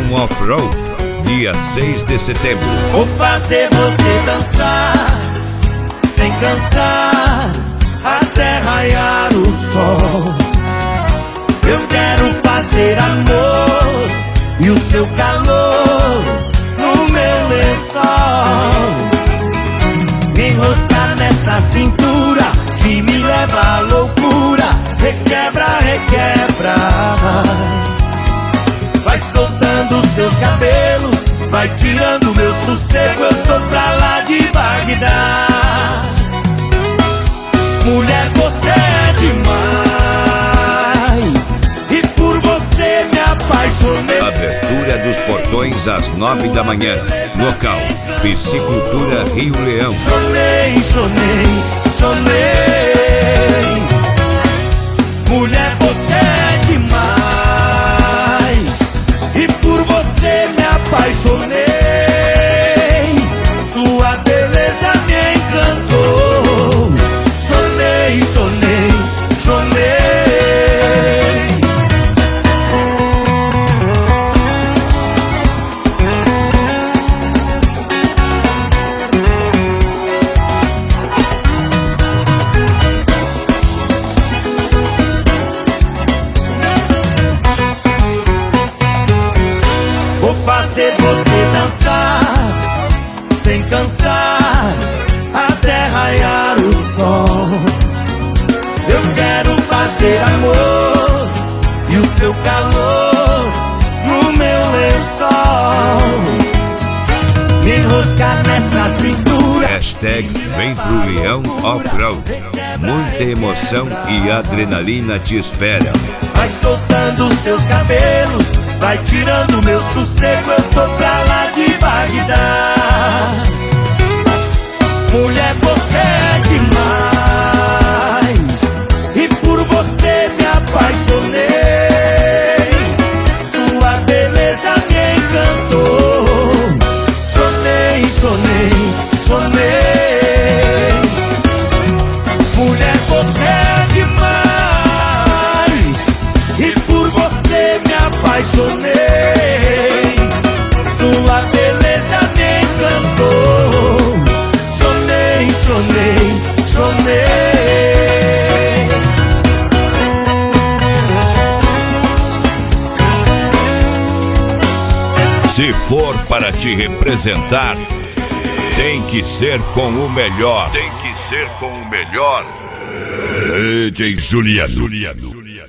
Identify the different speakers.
Speaker 1: Leão Off-Road, dia 6 de setembro.
Speaker 2: Vou fazer você dançar, sem cansar, até raiar o sol. Eu quero fazer amor e o seu calor no meu lençol. Me enroscar nessa cintura que me leva à loucura. Requebra, requebra. Vai soltando seus cabelos, vai tirando meu sossego. Eu tô pra lá de Bagdá. Mulher, você é demais, e por você me apaixonei.
Speaker 1: Abertura dos portões às 9 da manhã. Local: Piscicultura Rio Leão.
Speaker 2: Chonei, chonei, chonei. Mulher, você é demais, e por você me apaixonei. Sua beleza me encantou. Chonei, chonei, chonei. Vou fazer você dançar, sem cansar, até raiar o sol. Eu quero fazer amor e o seu calor no meu lençol. Me enroscar nessa cintura.
Speaker 1: Hashtag Vem pro Leão Off-Road. Muita emoção e adrenalina te esperam.
Speaker 2: Vai soltando seus cabelos, vai tirando meu sossego. Eu tô pra lá de Bagdá. Mulher, você é demais, e por você me apaixonei. Sua beleza me encantou. Chonei, chonei, chonei. Mulher, você é demais, e por você me apaixonei. Sua beleza me encantou. Chonei, chonei, chonei.
Speaker 1: Se for para te representar, tem que ser com o melhor. Tem que ser com o melhor. DJ Juliano.